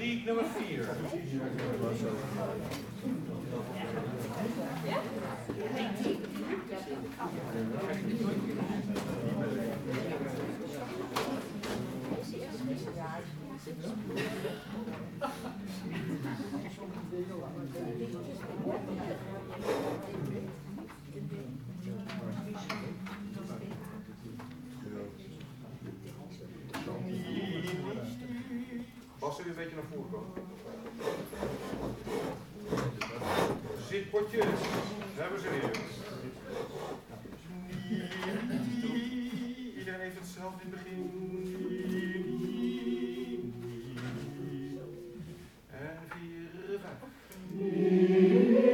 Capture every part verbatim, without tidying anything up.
drie, nummer vier. Bas, zul je een beetje naar voren komen? Zitpotjes, daar hebben ze weer. Iedereen heeft hetzelfde in het begin. En vier, vijf.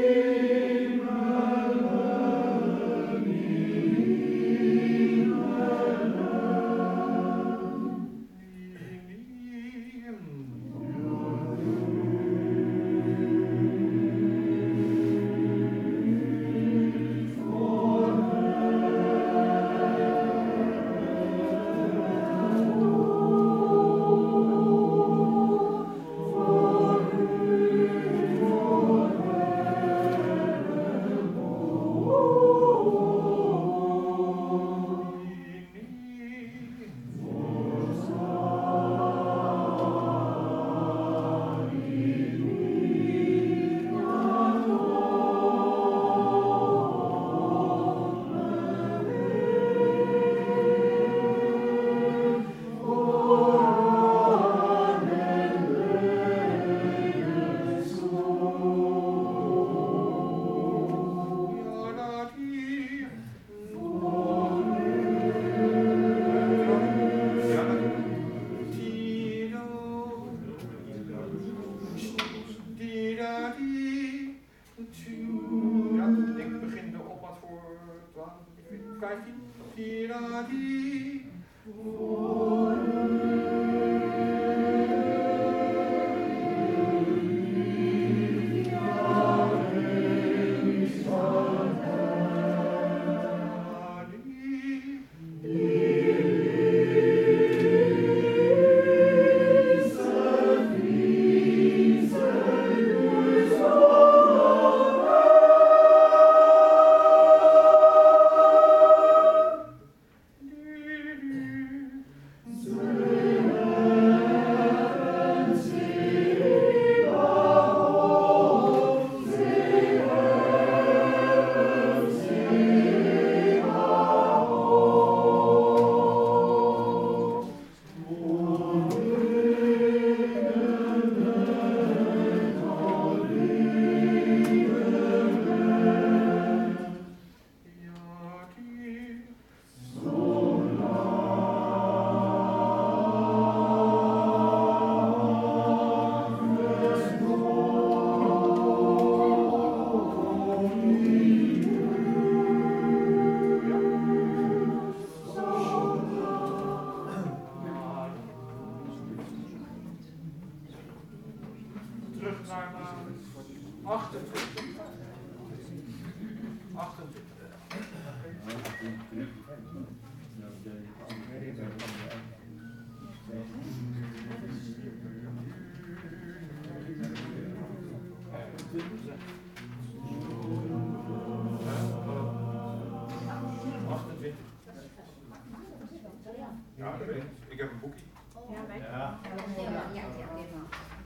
Ja, dat weet ik. Ik heb een boekje. Ja, wij. Ja. Ja, ja, helemaal.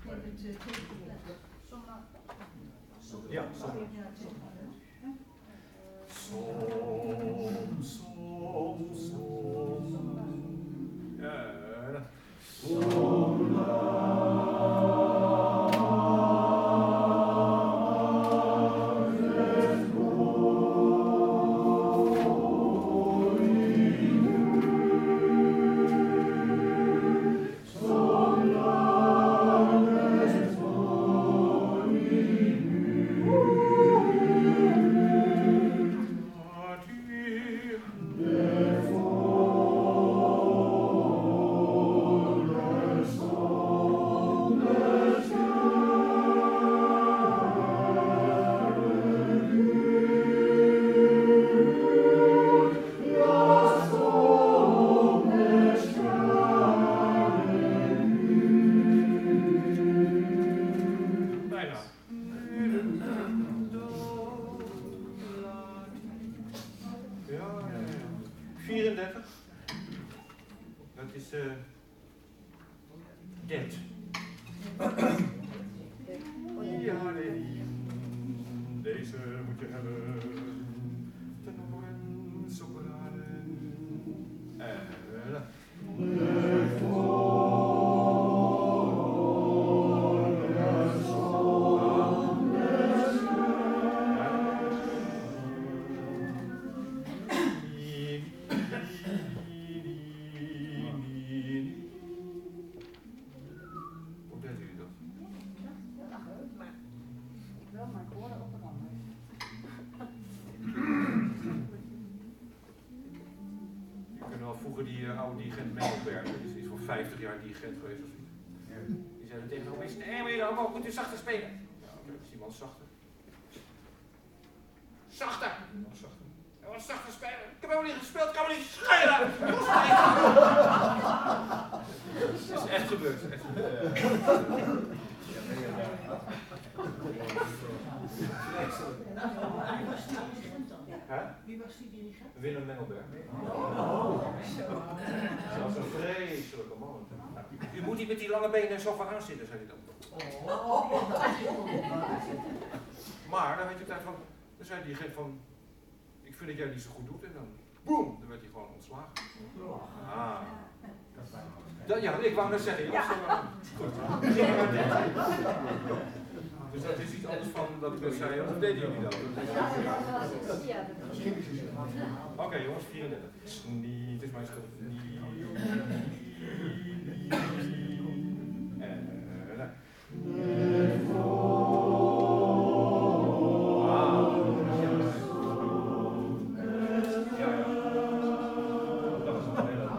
Ja, som. Som, som, som. Ja, som. Ja, nee. Deze moet je hebben. Tenoren, sopranen. En... Vroeger die uh, oude dirigent Mengelberg, die is iets van vijftig jaar dirigent geweest of zoiets. Ja. Die zei tegen de mensen, nee meneer, ook moet u zachter spelen. Ja, oké, okay, is iemand zachter? Zachter! Nog zachter. Ja, wat zachter spelen? Ik heb helemaal niet gespeeld, ik kan me niet schelen! Dat is echt gebeurd, is echt gebeurd. Huh? Wie was die dirigent? Willem Mengelberg. Oh. Dat was een vreselijke man. U moet niet met die lange benen zo vooraan zitten, zei hij dan. Oh. Maar dan weet je tijd van, dan zei die dirigent van, ik vind dat jij het niet zo goed doet en dan, boem, dan werd hij gewoon ontslagen. Ah. Dat, ja, ik wou net zeggen, ja. Goed. Dus dat is iets anders van dat ik dat zei, of deden jullie dat? Oké okay, jongens, vierendertig. Niet, het is mijn schuld. Niet. En... Ah. Ja, ja. Dat is een hele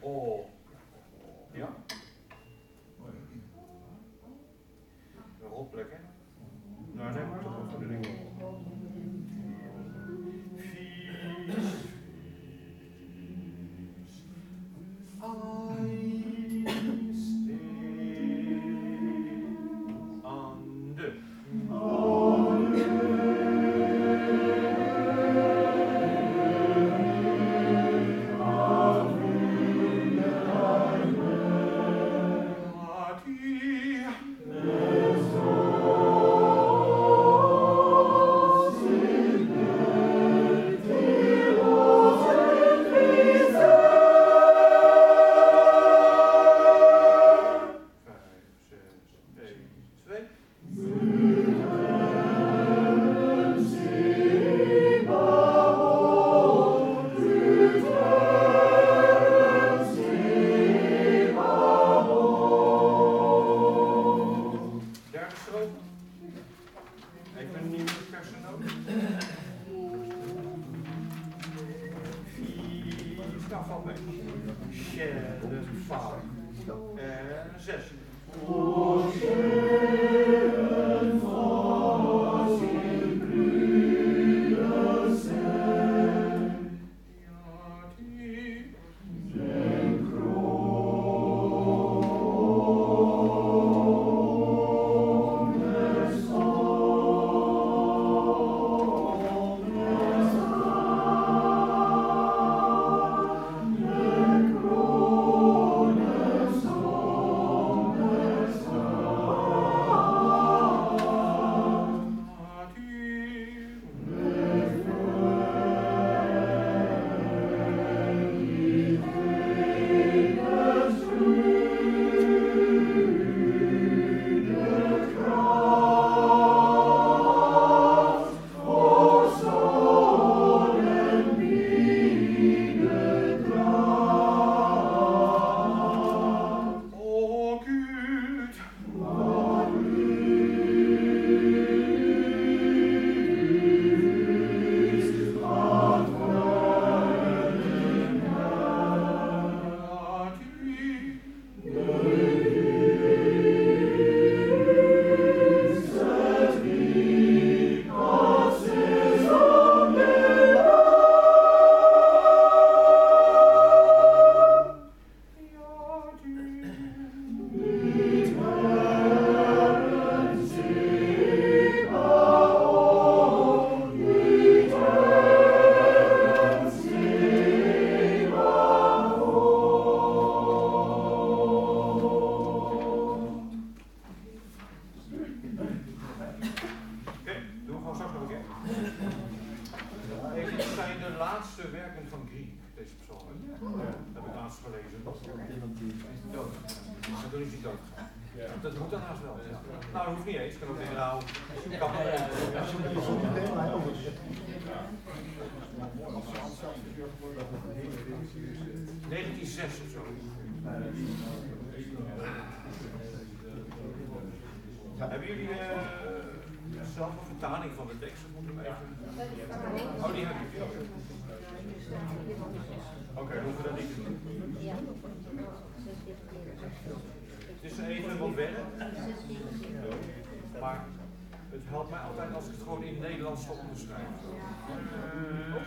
Oh. Ja? Een rotplek, hè? Nou, nee, maar toch wel voor de dingen. Dat moet dan haast wel. Ja. Nou, dat hoeft niet eens. Kan ook in rouw. Kan wel. negentien zes of zo. Hebben jullie uh, zelf een vertaling van de tekst? Moeten we even... Oh, die heb je. Oké, okay, hoeven we dat niet te doen. Het is even wat wennen, maar het helpt mij altijd als ik het gewoon in het Nederlands stop onderschrijf. Uh,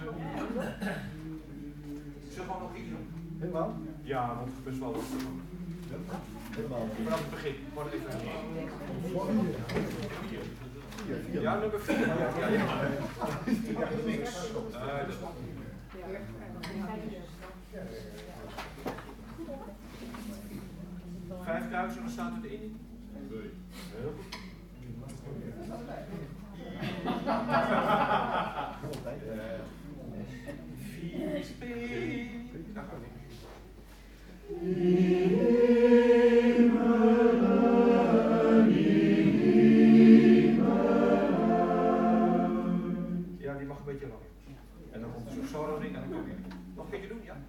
Zullen we gewoon nog iets doen? Helemaal? Ja, want het is best wel lastig. Helemaal. Vanaf het begin, gewoon even hier. Ja, nummer vier. Ja, ja. Ja, niks. Uh, dus. vijfduizend, dan staat het in. Heel goed. Vier spelen. Dat gaat niet. Ja, die mag een beetje langer. En dan komt er zo'n solo ding en dan kan je nog een keertje doen, ja?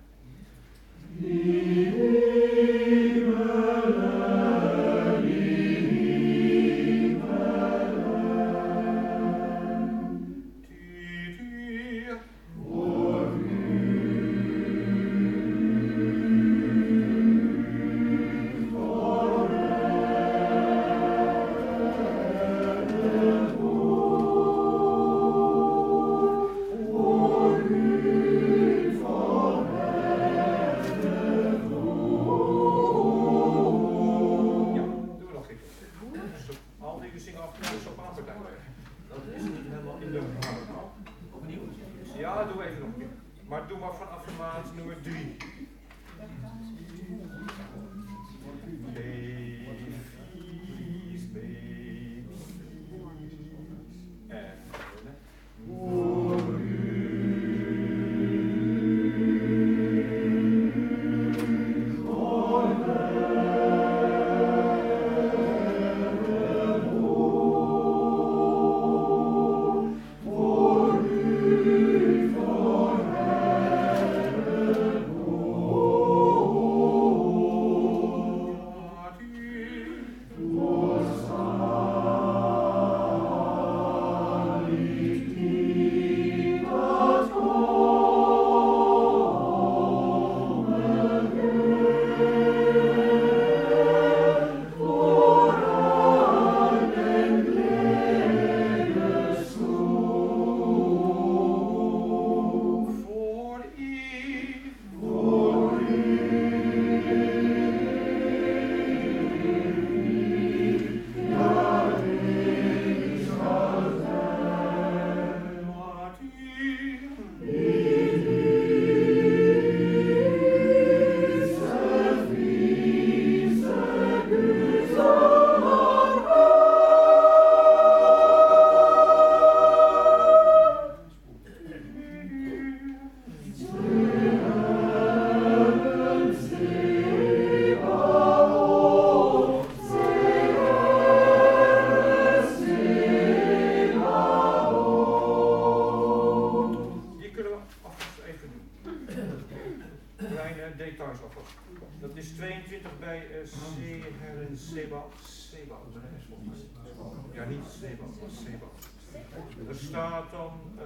is tweeëntwintig bij uh, Seheren Sebald. Sebald, dat is volgens mij. Ja, niet Sebald, maar Sebald. Er staat dan uh,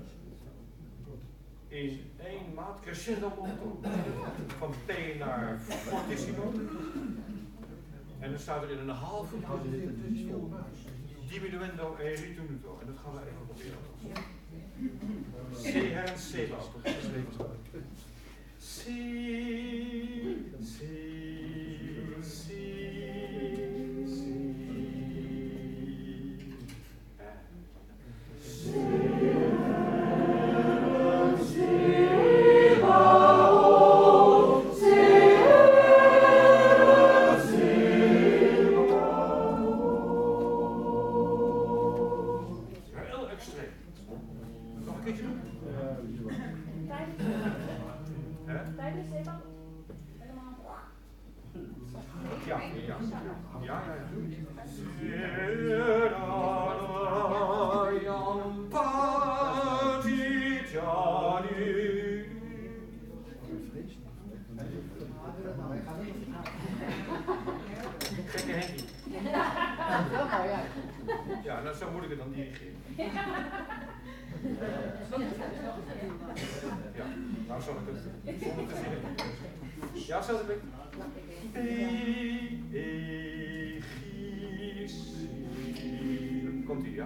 in één maat crescendo molto. Van P naar fortissimo. En dan staat er in een halve maat diminuendo e ritenuto. En dat gaan we even proberen. Seheren Sebald. Si, si, si, si. Heel extreem. Nog een keertje doen? Tijdens Sebald? Ja, ja, ja. Ja, ja, Gekke Henkie. Ja, nou zo moet ik het dan dirigeren. Ja, nou zal ik het zonder te zingen. Ja, zelfs ik. Komt ie, ja?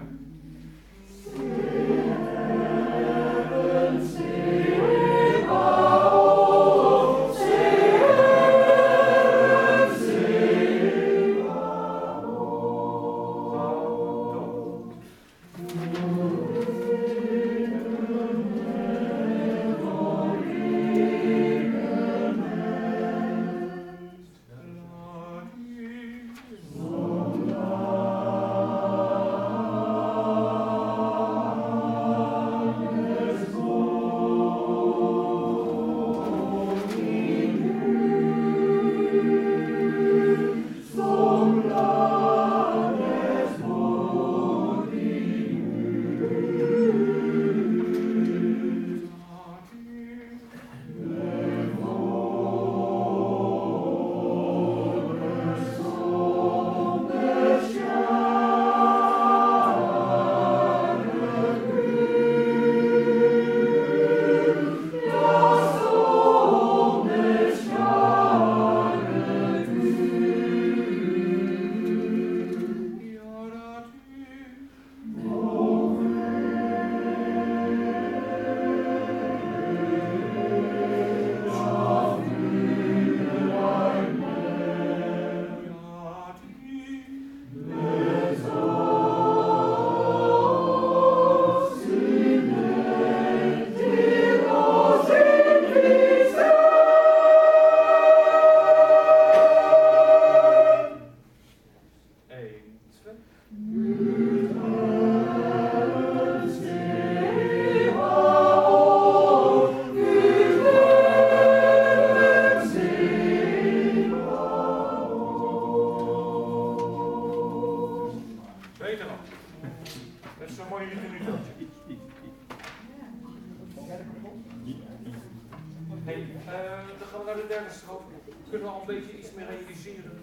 Kunnen we al een beetje iets meer realiseren?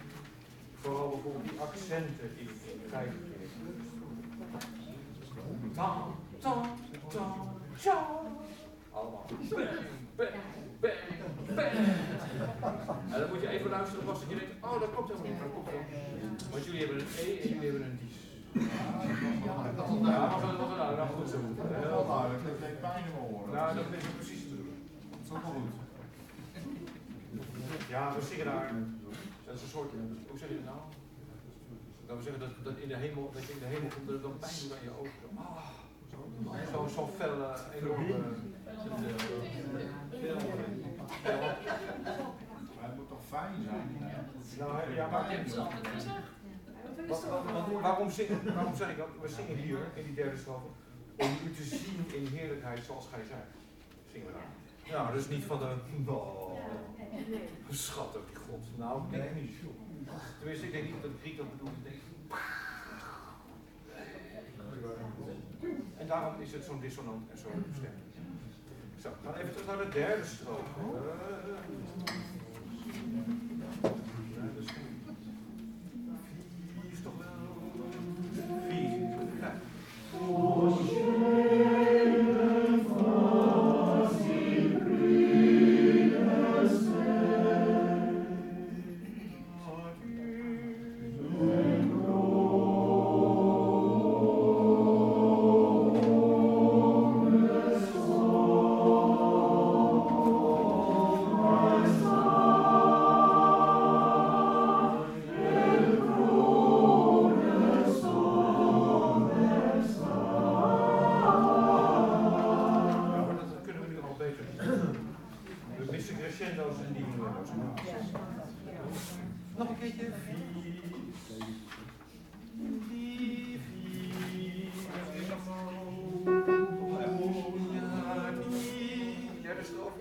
Vooral bijvoorbeeld die accenten in de vijfde keer. Ta, ta, ta, tja. Allemaal. Bang, bang, bang, bang. En dan moet je even luisteren pas dat je denkt, oh dat klopt helemaal niet, maar dat klopt wel. Want jullie hebben een E en jullie hebben een dies. Ja, maar dat nou, nou goed zo. Heel Nou, dat klinkt geen pijn in mijn oren. Nou, dat is het precies te doen. Dat is ook wel goed. Ja, we zingen daar. Dat is een soort, hoe zeg je dat nou? Dat we zeggen dat, dat, in de hemel, dat je in de hemel komt, dat het dan pijn doet aan je ogen. Ah, zo'n zo felle, enorme. Maar het moet toch fijn zijn? Nou, ja, maar. Wat, wat, wat, waarom, zingen, waarom zeg ik dat? We zingen hier in die derde strofe om u te zien in heerlijkheid zoals gij zijt. Zingen we daar. Nou, dus niet van de. Oh, schattig, die God. Nou, ik denk niet. Tenminste, ik denk niet dat de Griek dat bedoelt. Ik denk. En daarom is het zo'n dissonant en zo'n stem. Zo, we gaan even terug naar de derde strofe. is toch wel... Vier. Ja. Nog een keertje. Derde strofe.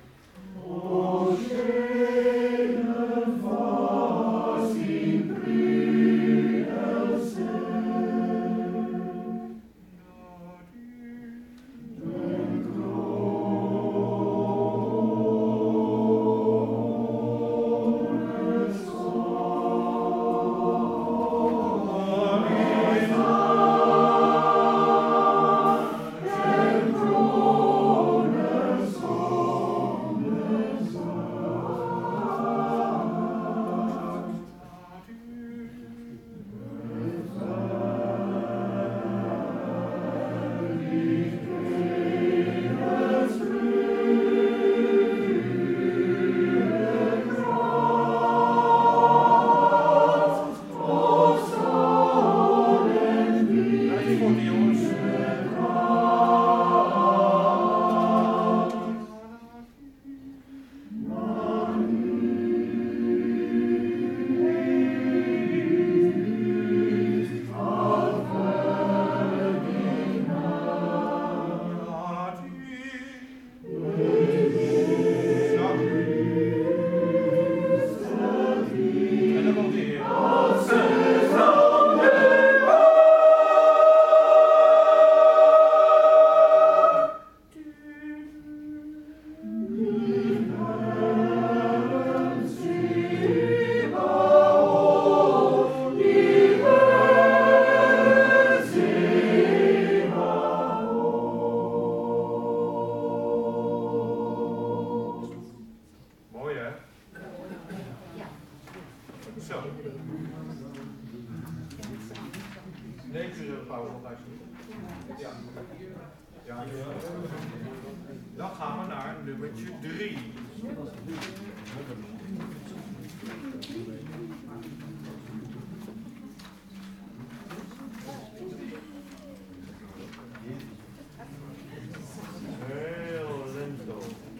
Dan gaan we naar nummertje drie. Heel lento.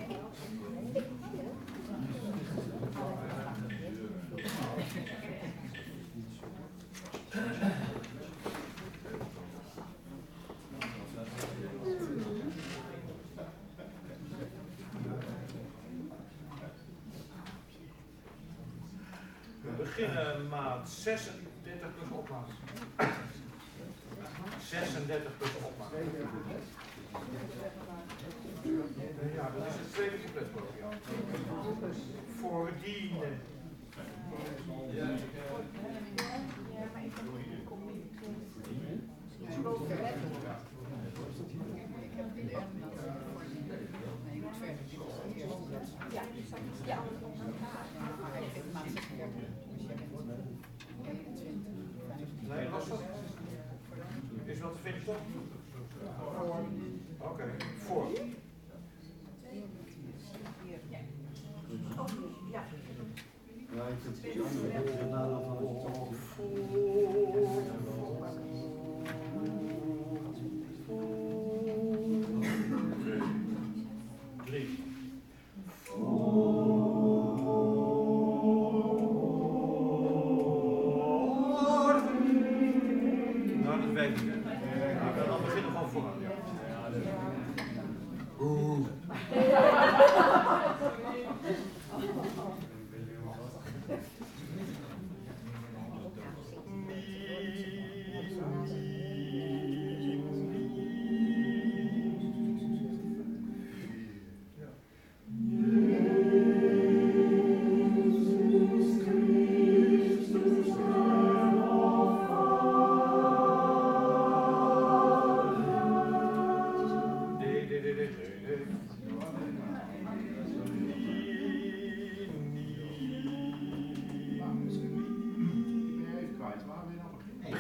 We beginnen maat zesendertig plus opmaat. zesendertig plus opmaat. Ja, dat is het tweede couplet voor jou. Voordienen. Ja, maar ik heb een commissie. Ja, ja. Nee, was dat? Is wat te vinden toch? Oké, okay. Voor. Ja. Ja, ik vind het drie. Nou, dat weet ik niet. Dan beginnen we gewoon vooraan. Ja. Oeh.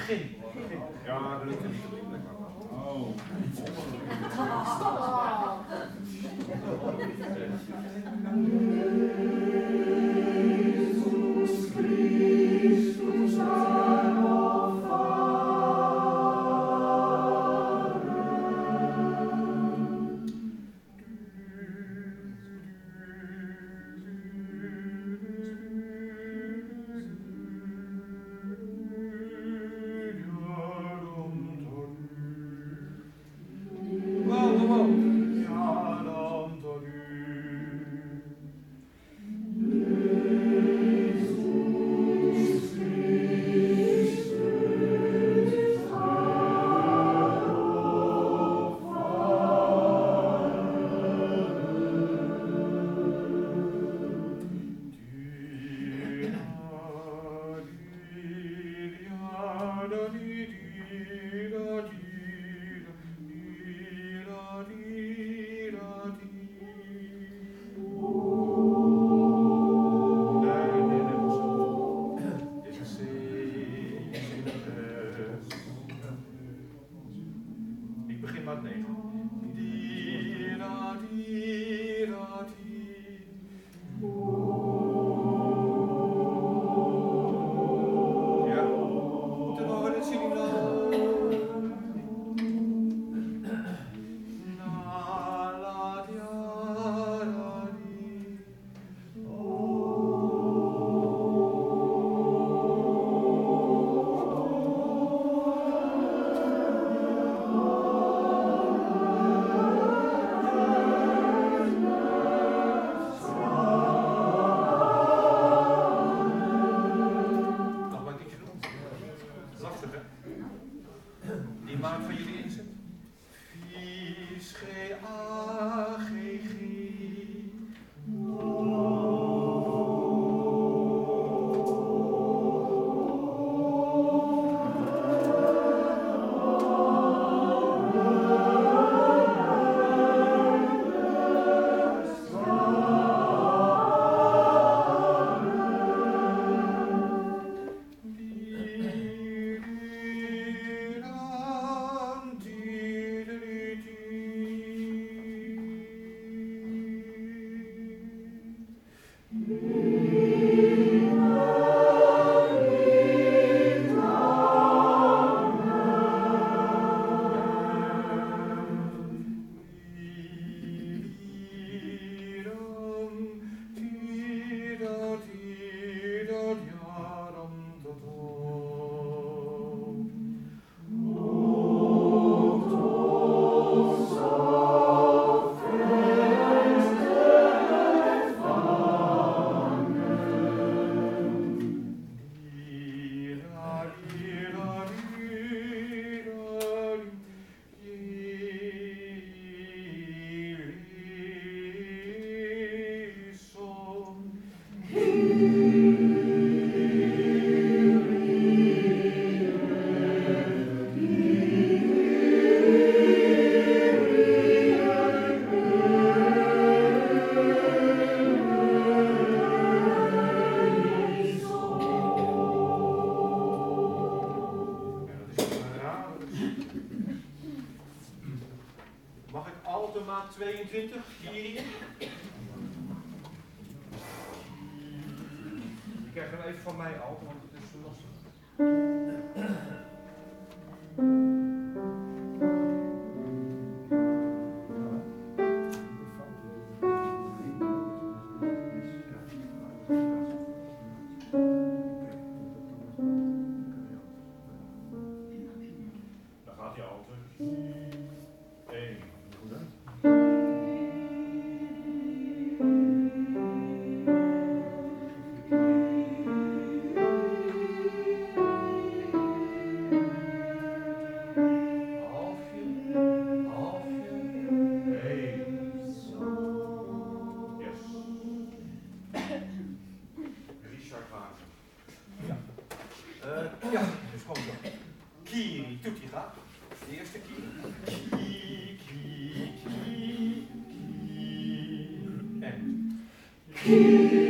begin. begin. Ja, dat lukt er niet op die plek. Oh. tweeëntwintig, Kyrie. Je krijgt hem even van mij al, want het is zo lastig. Dan gaat hij altijd. Eén. Goed hè?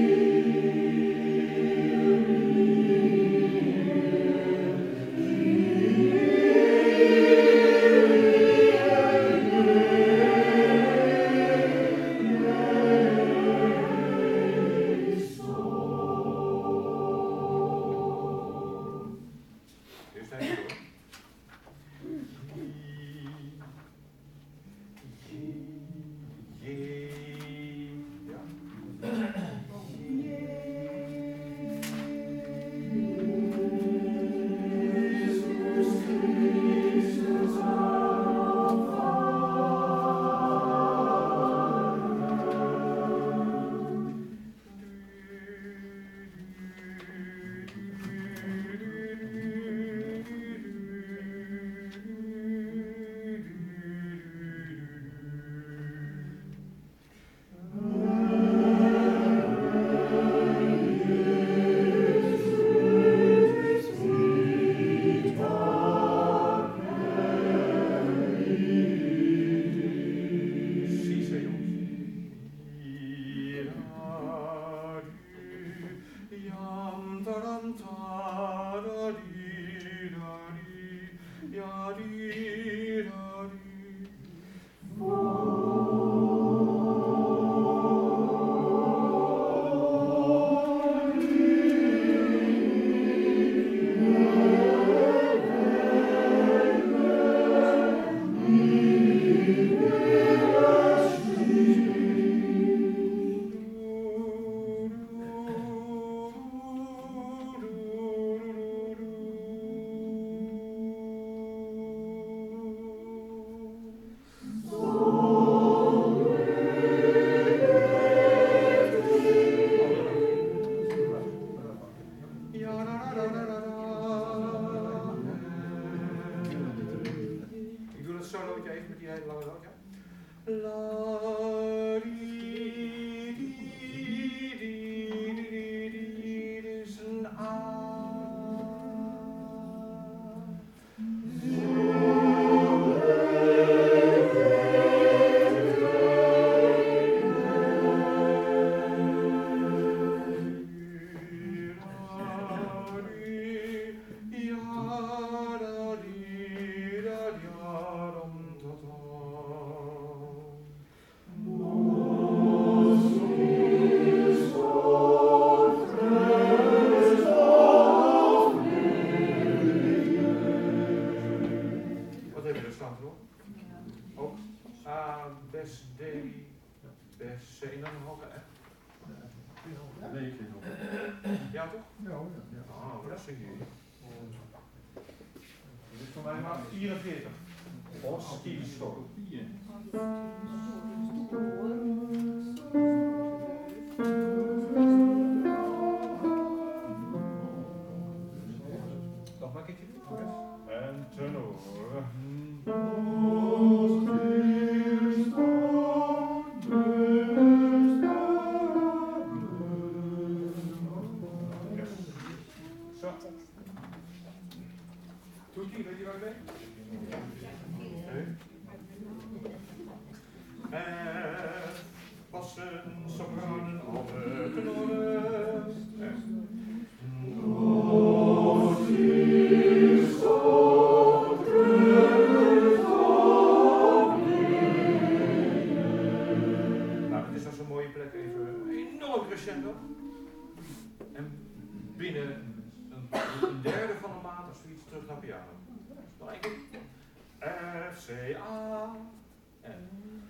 Kyrie, Yam taram tarari rari yari rari. Ik doe dat solootje even met die hele lange noot, ja? La di di di di di di, dit is een A. Wat hebben we er staan voor? Ook A, bes, D, bes, C en dan een hoge F. Nee, ik vind het Ja toch? Ja, ja. Ah, wat zing je? Dit is voor mij maat vierenveertig. Bos, kiesstoel. Nog maar een keertje. En tenor. Zo. Toetie, weet je wat ik weet? Nee. En passen, sopranen, alle tenoren. Nou, dit is dan zo'n mooie plek, even enorm crescendo. En binnen een, een derde van een maand of zoiets terug naar piano. Nog één keer. F, C, A. En.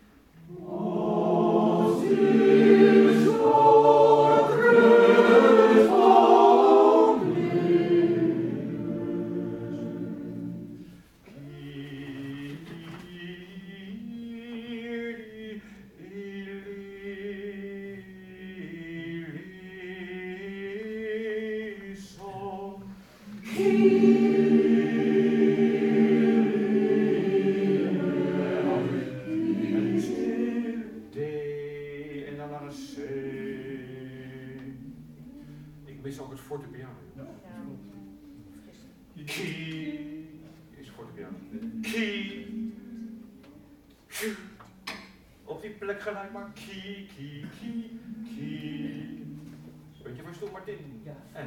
Mis ook het fortepiano. Key is fortepiano. Key. Op die plek gelijk maar key, key, key, key. Weet je waar stond Martin? Ja. En.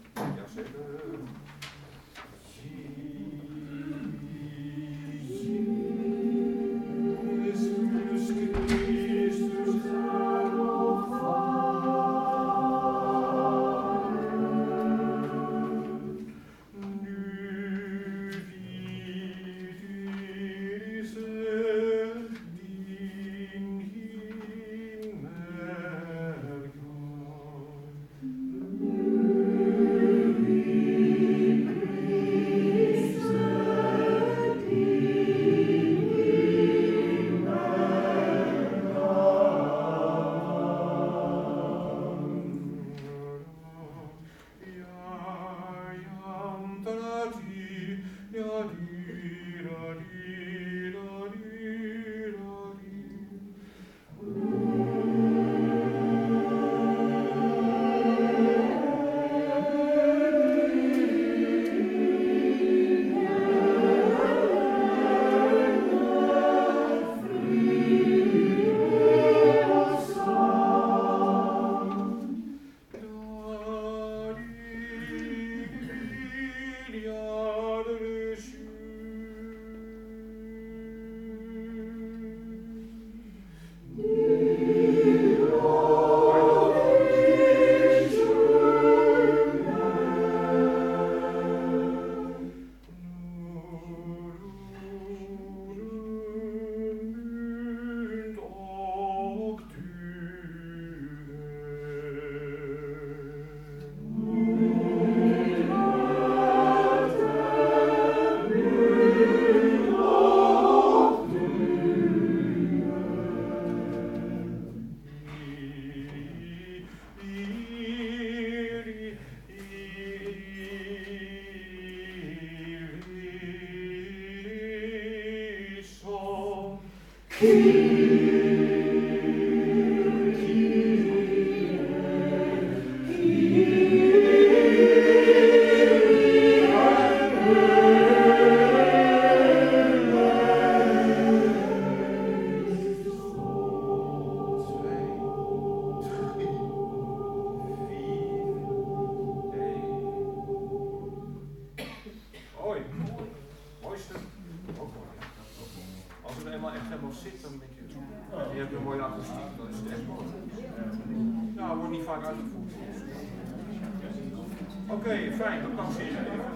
Zeker. Oké, okay, fijn, dat kan zeer.